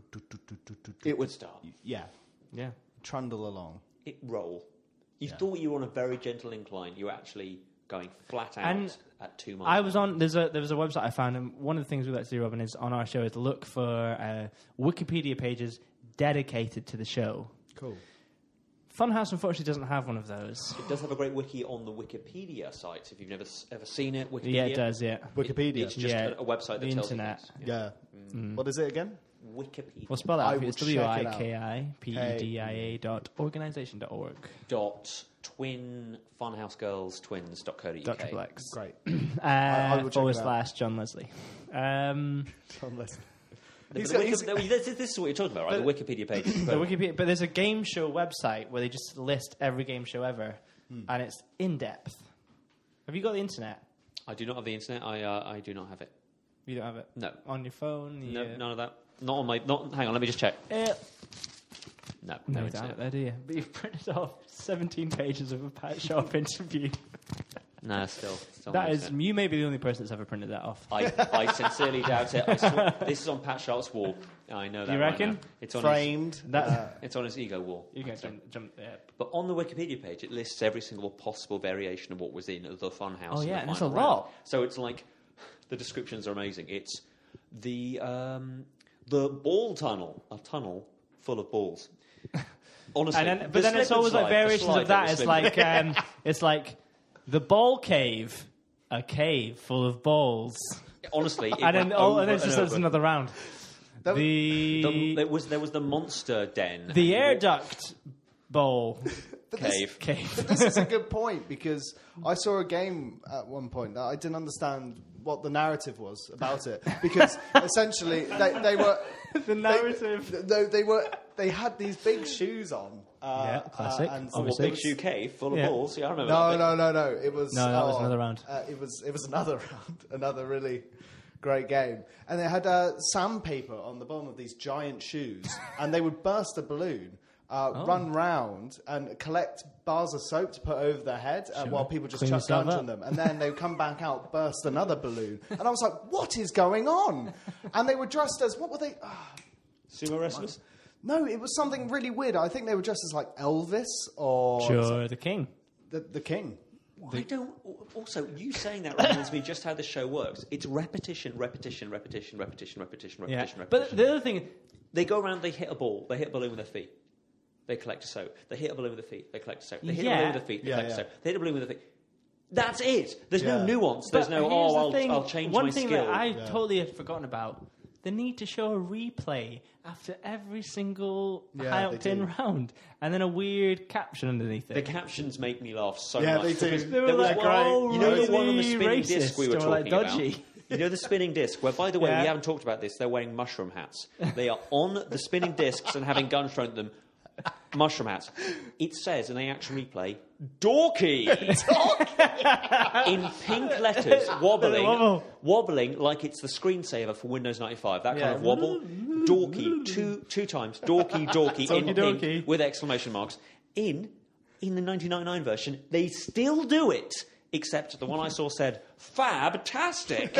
it would start. Yeah. yeah. Trundle along. It roll. You thought you were on a very gentle incline. You were actually going flat out And at two miles. I was on. There's a there was a website I found, and one of the things we like to do, Robin, is on our show is to look for uh, Wikipedia pages dedicated to the show. Cool. Funhouse unfortunately doesn't have one of those. It does have a great wiki on the Wikipedia site. If you've never s- ever seen it, Wikipedia. Yeah, it does. Yeah. Wikipedia. It's just Yeah, a, a website that the tells internet. you things. Yeah. What is it again? Wikipedia. We'll spell that I out for you. will It's check W it I out. K I P E D I A dot organisation dot org. Dot twin funhouse girls twins dot co dot Dot uk. triple X. Great. Uh, I will check forward it out. slash John Leslie. Um, John Leslie. The- He's the got- Wiki- he's- the- this, this is what you're talking about, right? The Wikipedia page. the Wikipedia, but there's a game show website where they just list every game show ever, and it's in depth. Have you got the internet? I do not have the internet. I uh, I do not have it. You don't have it No. on your phone. No, Yeah. none of that. Not on my. Not. Hang on. Let me just check. Uh, No, no, no you don't have internet. it there, do you? But you've printed off seventeen pages of a Pat Sharp interview. No, still. still That no is, internet. you may be the only person that's ever printed that off. I, I sincerely doubt it. I swear, this is on Pat Sharp's wall. I know that. You right reckon? now. It's on Framed. That uh, His, it's on his ego wall. you can jump, jump yeah. But on the Wikipedia page, it lists every single possible variation of what was in the Funhouse. Oh, in yeah, the and it's final a lot. round. So it's like the descriptions are amazing. It's the um, the ball tunnel, a tunnel full of balls. Honestly, And then, the but then slip it's and always like slide, the variations slide of that. was It's slip- like um, it's like the ball cave, a cave full of balls, honestly, it and then went oh, and over then it's just and it's over. another round. That was- The The, there was there was the monster den. the And air you- duct bowl, But this- Cave. cave. But this is a good point because I saw a game at one point that I didn't understand what the narrative was about it because essentially they, they were The narrative. They, they, they were they had these big shoes on. Uh, Yeah, classic, Uh, and Oh, obviously. Big Shoe Cave full of Yeah. balls. Yeah, I remember no, that. no, no, no. It was No, that was oh, another round. Uh, it was it was another round, another really great game. And they had uh, sandpaper on the bottom of these giant shoes, and they would burst a balloon. Uh, Oh. Run round and collect bars of soap to put over their head uh, Sure. while people just Clean chuck yourself gunge up. on them. And then they would come back out, burst another balloon. And I was like, what is going on? And they were dressed as, what were they? Ah, Sumo wrestlers? no, it was something really weird. I think they were dressed as like Elvis or Sure, the king. the, the king. I don't. Also, you saying that reminds me just how the show works. It's repetition, repetition, repetition, repetition, repetition, Yeah, repetition, but repetition. the other thing, They go around, they hit a ball, they hit a balloon with their feet. They collect a soap. They hit a balloon with their feet. They collect a soap. They hit a Yeah. balloon with their feet. They Yeah, collect yeah. a soap. They hit a balloon with their feet. That's it. There's Yeah. no nuance. There's but no, here's oh, the I'll, thing, I'll change one my thing skill. that I totally had forgotten about: the need to show a replay after every single Yeah, high they octane do. round, and then a weird caption underneath The it. captions make me laugh so Yeah, much. they do. because They They were there was like, one, oh, you know really the one on the spinning racist, disc we were or like talking dodgy. about? You know the spinning disc, where, by the way, Yeah. we haven't talked about this, they're wearing mushroom hats. They are on the spinning discs and having guns thrown at them. Mushroom hats. It says in the action replay, Dorky! in pink letters, wobbling, Wobble. wobbling like it's the screensaver for Windows ninety-five. That Yeah. kind of wobble. Dorky, two two times. Dorky, dorky, in Dorky, pink dorky. with exclamation marks. In in the nineteen ninety-nine version, they still do it, except the one I saw said Fabtastic.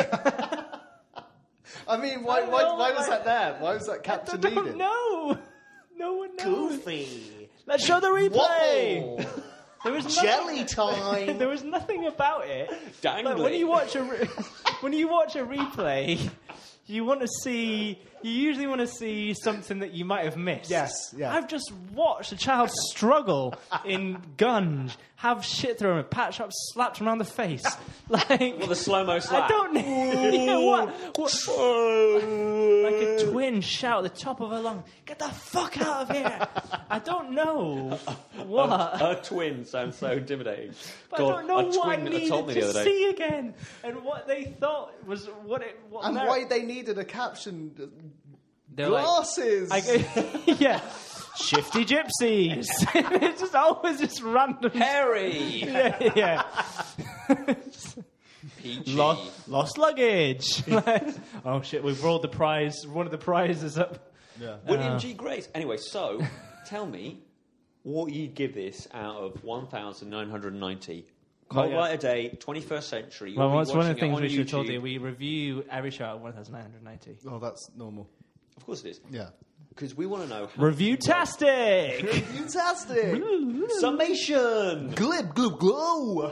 I mean, why, I why, know, why was I- that there? Why was that I caption don't needed? know. No one knows. Goofy. Let's show the replay. Wobble. There was Jelly nothing, time. there was nothing about it. Like when Dangly. you watch a re- when you watch a replay, you want to see. You usually want to see something that you might have missed. Yes, yeah. I've just watched a child struggle in Gunge, have shit thrown, patch up, slapped around the face, like With a slow-mo slap. I don't know. Yeah, what? what? Like a twin shout at the top of her lung, "Get the fuck out of here!" I don't know what. A twin sounds so intimidating. But God, I don't know a what I twin needed told me the to other day. see again, and what they thought was what it. What And narr- why they needed a caption. They're like- Glasses. I, yeah, shifty gypsies. It's just always just random. Harry! Yeah, yeah. Peachy. Lost, lost luggage. Oh shit! We've rolled the prize. One of the prizes up. yeah. William Uh. G. Grace. Anyway, so tell me what you'd give this out of one thousand nine hundred ninety. Cold Well, yeah. light a day, twenty-first century. You'll Well, be that's one of the watching it things on we should have told YouTube. you. We review every show at one thousand nine hundred ninety. Oh, that's normal. Of course it is. Yeah. Because we want to know how Review-tastic! Fantastic. Summation! Glib, glib, glow.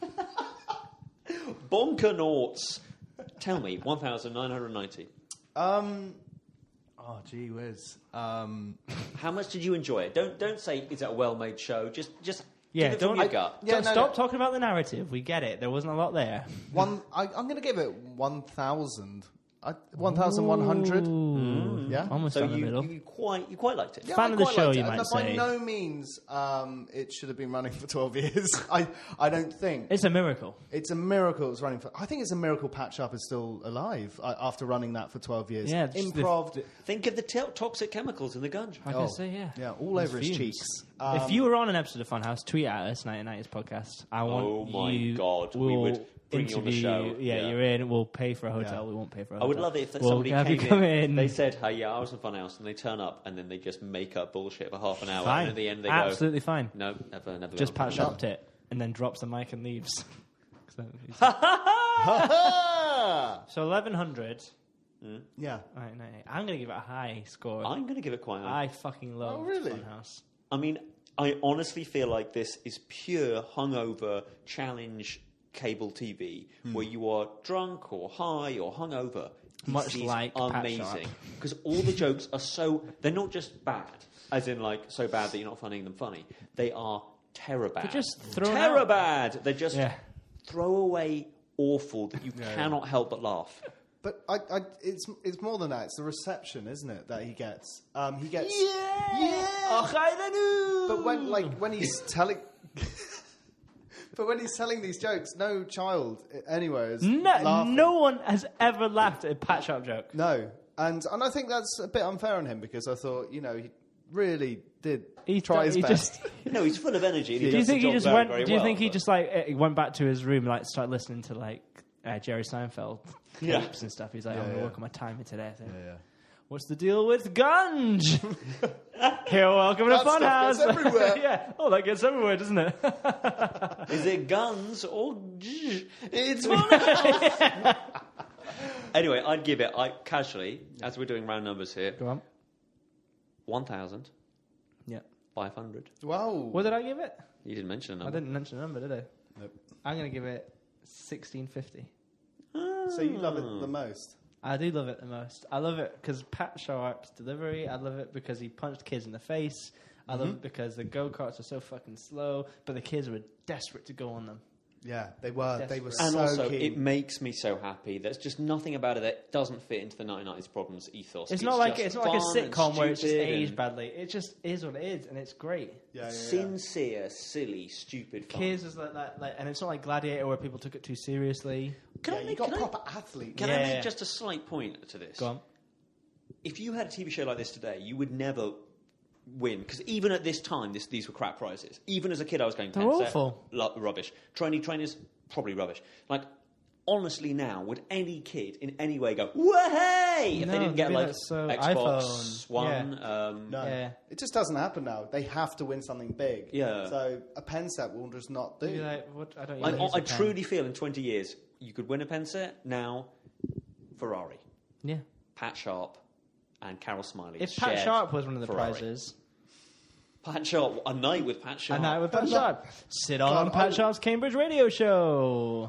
Bonkanauts. Tell me, one thousand nine hundred ninety. Um. Oh, gee whiz. Um. How much did you enjoy it? Don't don't say it's a well-made show. Just just Yeah, give it from don't- your I- gut. Yeah, Don't no, stop no. talking about the narrative. We get it. There wasn't a lot there. One. I, I'm going to give it one thousand. I, one thousand one hundred. Yeah. Almost So down the you, middle. you quite you quite liked it. Yeah, Fan I of the quite show, liked you it. might And By say. no means, um, it should have been running for twelve years. I, I don't think. It's a miracle. It's a miracle it's running for... I think it's a miracle Patch Up is still alive uh, after running that for twelve years. Yeah, just the- Improv... the- Think of the t- toxic chemicals in the gunge. I Oh, can say, yeah. yeah, all Those over his fumes. cheeks. Um, if you were on an episode of Funhouse, tweet at us, nineteen nineties podcast. I want Oh my you, God, we we'll would bring you on the interview show. you. Yeah, Yeah. you're in. We'll pay for a hotel. Yeah. We won't pay for a I hotel. would love it if that we'll somebody have you came come in, in. they said, hey, yeah, I was in Funhouse, and they turn up, and then they just make up bullshit for half an hour, Fine. and at the end they Absolutely fine. go, no, never, never. Just gonna patch happen." upped it and then drops the mic and leaves. So eleven hundred. yeah. Right, no, I'm going to give it a high score. I'm going to give it quite high. I fucking love Oh, really? Funhouse. I mean, I honestly feel like this is pure hungover challenge cable T V, Hmm. where you are drunk or high or hungover. This Much is like Patch amazing Up. because all the jokes are so they're not just bad, as in like so bad that you're not finding them funny. They are terror bad. They're just thrown terror out. bad. They're just Yeah. throwaway awful that you Yeah, cannot help but laugh. But I, I, it's it's more than that. It's the reception, isn't it, that he gets? Um, he gets. Yeah. Yeah. But when like when he's telling. But when he's telling these jokes, no child anywhere is No, laughing. no one has ever laughed at a Pat Sharp joke. No, and and I think that's a bit unfair on him because I thought, you know, he really did He try his he best. just. No, he's full of energy. And he Do you does the think he job just very, went? very Do you well, think he but- just like eh, he went back to his room and like started listening to like uh, Jerry Seinfeld Yeah. clips and stuff? He's like, I'm Yeah, gonna yeah. work on my timing today. I think. yeah. What's the deal with Gunge? Here, welcome to That stuff Funhouse. gets everywhere. Yeah. Oh, that gets everywhere, doesn't it? Is it guns or zzz? It's fun. Anyway, I'd give it, I casually, as we're doing round numbers here, Go on. one thousand Yeah. five hundred. Wow. What did I give it? You didn't mention a I number. didn't mention a number, did I? Nope. I'm gonna give it sixteen fifty. So you love it the most? I do love it the most. I love it because Pat Sharp's delivery. I love it because he punched kids in the face. I love it because the go-karts are so fucking slow, but the kids were desperate to go on them. Yeah, they were. They were And so also, keen. it makes me so happy. There's just nothing about it that doesn't fit into the nineteen nineties problems ethos. It's not like just it's not like a fun and sitcom where it's just stupid aged and badly. It just is what it is, and it's great. yeah, yeah, yeah. sincere, silly, stupid fun. Kids is like that, like, and it's not like Gladiator where people took it too seriously. Can Yeah, I you make, got can I- proper athletes. Can I Yeah. make just a slight point to this? Go on. If you had a T V show like this today, you would never win. Because even at this time, this, these were crap prizes. Even as a kid, I was going, They're Tencent, awful. lo- rubbish. Trainee trainers, probably rubbish. Like, honestly now, would any kid in any way go, way if No, they didn't get, maybe like, that's so Xbox iPhone. One? Yeah. Um, No, Yeah. it just doesn't happen now. They have to win something big. Yeah. So a pen set will just not do. You'd be like, what? I don't. I, even use I a pen. truly feel in twenty years, you could win a pen set. Now, Ferrari, Yeah. Pat Sharp, and Carol Smiley. If Pat shared Sharp was one of the Ferrari. prizes, Pat Sharp, a night with Pat Sharp. and that with Pat Sharp, sit on God, I Pat would- Sharp's Cambridge radio show.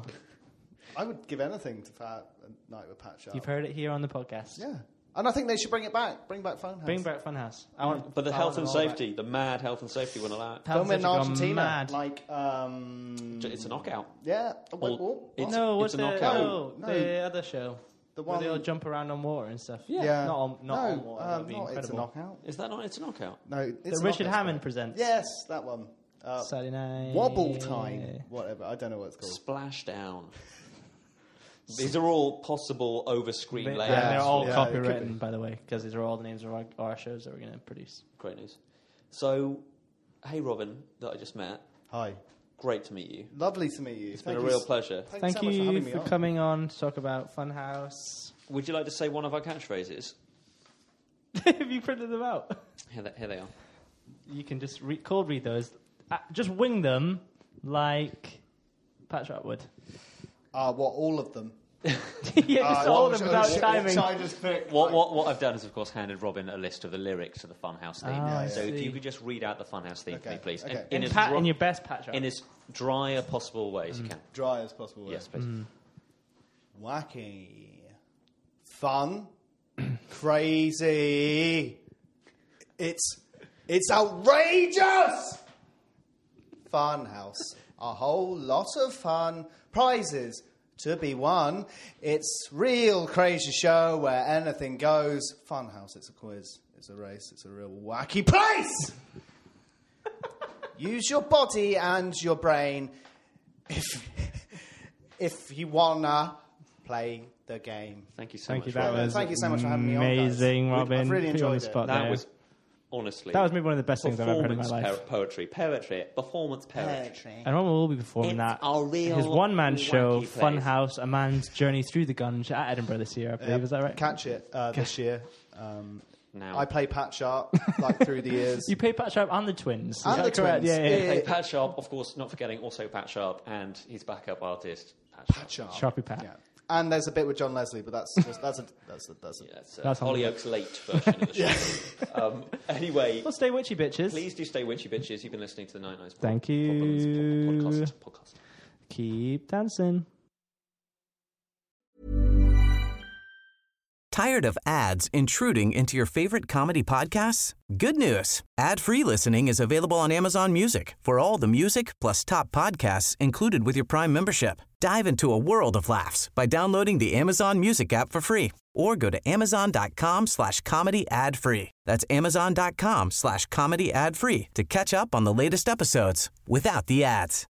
I would give anything to Fat a night with Pat Sharp. You've heard it here on the podcast. Yeah, and I think they should bring it back. Bring back Funhouse. Bring back Funhouse. I want, But the I health want and them all safety, the mad health and safety wouldn't allow it. back. Film Health in and safety Argentina, gone mad. like um, It's a knockout. yeah. Oh, wait, Or- oh, it's- no, what's a the knockout. no, No, the no. other show? The Where they all one- jump around on water and stuff. Yeah, yeah, not on, not no, on water. um, That'd be not it's a incredible. knockout. Is that not? It's a knockout. No, it's The a Richard knockout, Hammond right? presents. Yes, that one. Uh, Saturday night. Wobble time, whatever. I don't know what it's called. Splashdown. These are all possible over-screen They, layouts. and they're all Yeah, it could copywritten, be. by the way, because these are all the names of our, our shows that we're going to produce. Great news. So, hey Robin, that I just met. Hi, Great to meet you. lovely to meet you. It's been a real pleasure. Thank, Thank you so much for having you me for on. coming on to talk about Funhouse. Would you like to say one of our catchphrases? Have you printed them out? Here they, here they are. You can just re- cold read those. Uh, just wing them like Pat Sharp would. Ah, what? All of them. yeah, just all of them without timing. I just pick, What, like- what, what I've done is, of course, handed Robin a list of the lyrics to the Funhouse theme. Ah, I so if see. you could just read out the Funhouse theme for Okay, me, please. okay. In, as Pat, dro- in your best Pat Sharp. in as dry a possible way as you can. dry as possible. Yes, please. Wacky, fun, crazy. It's it's outrageous. Funhouse, a whole lot of fun, prizes to be won. It's real crazy show where anything goes. Funhouse, it's a quiz, it's a race, it's a real wacky place. Use your body and your brain if if you wanna play the game. Thank you so Thank much. you. That Robin. was Thank you so much for having me on, guys. amazing, Really- Robin. I've really Put you on the enjoyed it. spot That there. was, honestly... That was maybe one of the best things I've ever heard in my performance life. po- poetry. Poetry. Performance poetry. And Robin will be performing It's that. a real His one-man show, wacky place. Funhouse, A Man's Journey Through the Gunge at Edinburgh this year, I believe. Yep. Is that right? Catch it uh, this year. Um, Now. I play Pat Sharp like through the years. You play Pat Sharp and the Twins. Is And that the correct? Twins. Yeah, yeah, Yeah, yeah. yeah. Pat Sharp, of course, not forgetting also Pat Sharp and his backup artist, Pat Sharp. Pat Sharp. Sharpie Pat. Yeah. And there's a bit with John Leslie, but that's just, that's a that's a, that's a, Yeah, it's, uh, That's on the- Hollyoaks late version of the show. um, anyway, Well, stay witchy, bitches. please do stay witchy bitches. You've been listening to the Night Nights Thank Pod- Problems you. pod- podcast. podcast. Keep dancing. Tired of ads intruding into your favorite comedy podcasts? Good news. Ad-free listening is available on Amazon Music for all the music plus top podcasts included with your Prime membership. Dive into a world of laughs by downloading the Amazon Music app for free or go to amazon.com slash comedy ad free. That's amazon.com slash comedy ad free to catch up on the latest episodes without the ads.